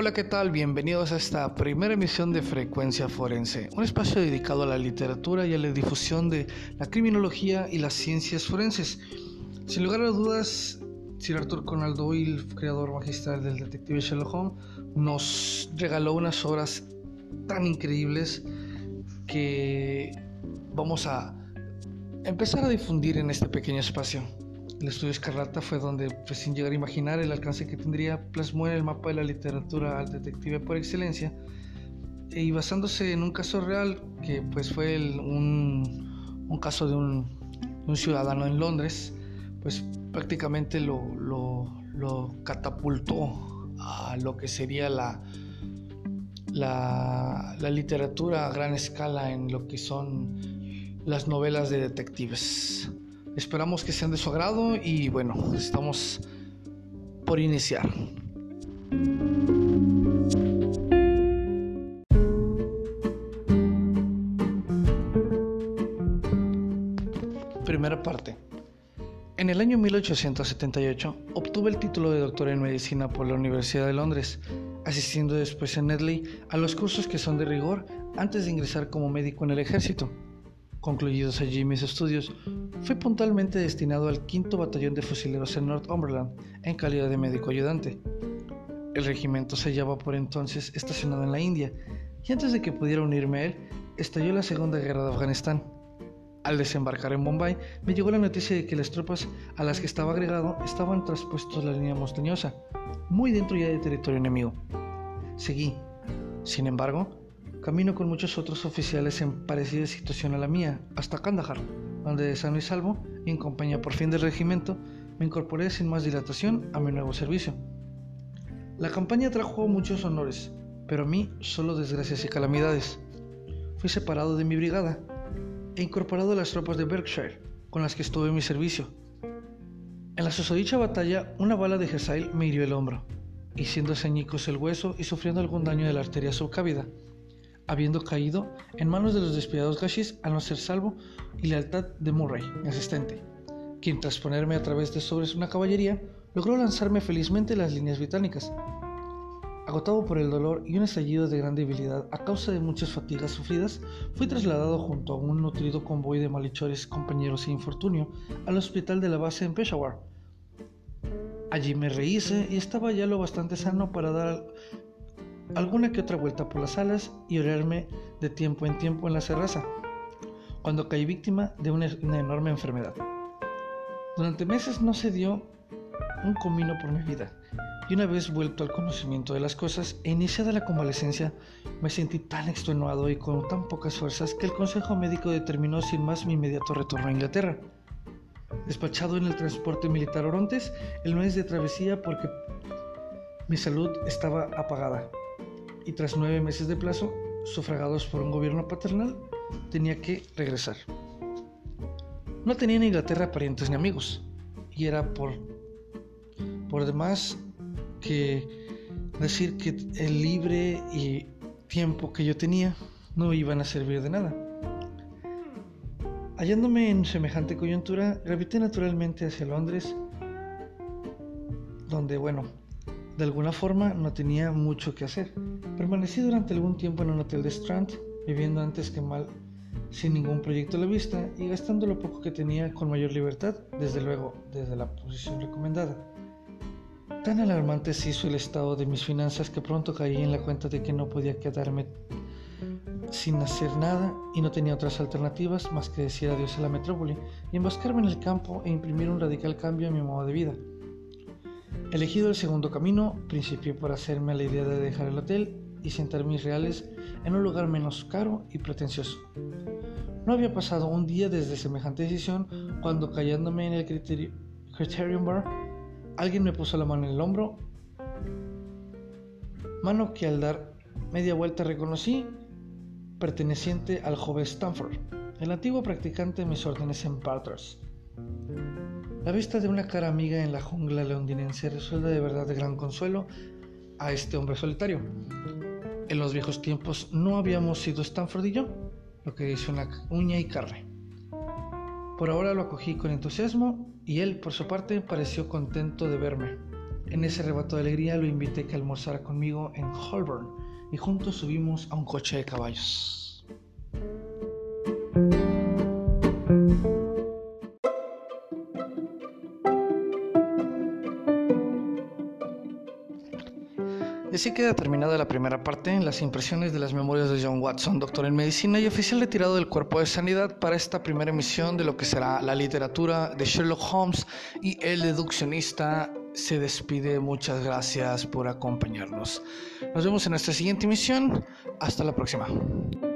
Hola, ¿qué tal? Bienvenidos a esta primera emisión de Frecuencia Forense, un espacio dedicado a la literatura y a la difusión de la criminología y las ciencias forenses. Sin lugar a dudas, Sir Arthur Conan Doyle, creador magistral del detective Sherlock Holmes, nos regaló unas obras tan increíbles que vamos a empezar a difundir en este pequeño espacio. El estudio Escarlata fue donde, sin llegar a imaginar el alcance que tendría, plasmó en el mapa de la literatura al detective por excelencia, y basándose en un caso real que pues fue un caso de un ciudadano en Londres, pues prácticamente lo catapultó a lo que sería la literatura a gran escala en lo que son las novelas de detectives. Esperamos que sean de su agrado y bueno, estamos por iniciar. Primera parte. En el año 1878 obtuve el título de doctor en medicina por la Universidad de Londres, asistiendo después en Netley a los cursos que son de rigor antes de ingresar como médico en el ejército. Concluidos allí mis estudios, fui puntualmente destinado al 5º Batallón de Fusileros en Northumberland, en calidad de médico ayudante. El regimiento se hallaba por entonces estacionado en la India, y antes de que pudiera unirme a él, estalló la Segunda Guerra de Afganistán. Al desembarcar en Bombay, me llegó la noticia de que las tropas a las que estaba agregado estaban traspuestos la línea montañosa, muy dentro ya del territorio enemigo. Seguí, sin embargo, camino con muchos otros oficiales en parecida situación a la mía, hasta Kandahar, donde de sano y salvo, y en compañía por fin del regimiento, me incorporé sin más dilatación a mi nuevo servicio. La campaña trajo muchos honores, pero a mí solo desgracias y calamidades. Fui separado de mi brigada e incorporado a las tropas de Berkshire, con las que estuve en mi servicio. En la susodicha batalla, una bala de Gesail me hirió el hombro, haciéndose añicos el hueso y sufriendo algún daño de la arteria subcávida, habiendo caído en manos de los despiadados gashis al no ser salvo y lealtad de Murray, mi asistente, quien tras ponerme a través de sobres una caballería, logró lanzarme felizmente las líneas británicas. Agotado por el dolor y un estallido de gran debilidad a causa de muchas fatigas sufridas, fui trasladado junto a un nutrido convoy de malhechores, compañeros e infortunio al hospital de la base en Peshawar. Allí me rehice y estaba ya lo bastante sano para dar alguna que otra vuelta por las salas y orearme de tiempo en tiempo en la terraza, cuando caí víctima de una enorme enfermedad. Durante meses no se dio un comino por mi vida, y una vez vuelto al conocimiento de las cosas e iniciada la convalecencia, me sentí tan extenuado y con tan pocas fuerzas que el consejo médico determinó sin más mi inmediato retorno a Inglaterra. Despachado en el transporte militar Orontes, el mes de travesía porque mi salud estaba apagada, y tras 9 meses de plazo, sufragados por un gobierno paternal, tenía que regresar. No tenía en Inglaterra parientes ni amigos, y era por demás que decir que el libre y tiempo que yo tenía no iban a servir de nada. Hallándome en semejante coyuntura, gravité naturalmente hacia Londres, donde, de alguna forma no tenía mucho que hacer. Permanecí durante algún tiempo en un hotel de Strand, viviendo antes que mal, sin ningún proyecto a la vista y gastando lo poco que tenía con mayor libertad, desde luego desde la posición recomendada. Tan alarmante se hizo el estado de mis finanzas que pronto caí en la cuenta de que no podía quedarme sin hacer nada y no tenía otras alternativas más que decir adiós a la metrópoli y emboscarme en el campo e imprimir un radical cambio en mi modo de vida. Elegido el segundo camino, principié por hacerme la idea de dejar el hotel y sentar mis reales en un lugar menos caro y pretencioso. No había pasado un día desde semejante decisión cuando, callándome en el Criterion Bar, alguien me puso la mano en el hombro, mano que al dar media vuelta reconocí perteneciente al joven Stanford, el antiguo practicante de mis órdenes en Parthras. La vista de una cara amiga en la jungla londinense resulta de verdad de gran consuelo a este hombre solitario. En los viejos tiempos no habíamos sido Stanford y yo, lo que hizo una uña y carne. Por ahora lo acogí con entusiasmo y él, por su parte, pareció contento de verme. En ese arrebato de alegría lo invité a que almorzara conmigo en Holborn y juntos subimos a un coche de caballos. Y así queda terminada la primera parte, las impresiones de las memorias de John Watson, doctor en medicina y oficial retirado del Cuerpo de Sanidad, para esta primera emisión de lo que será la literatura de Sherlock Holmes y el deduccionista se despide. Muchas gracias por acompañarnos. Nos vemos en nuestra siguiente emisión. Hasta la próxima.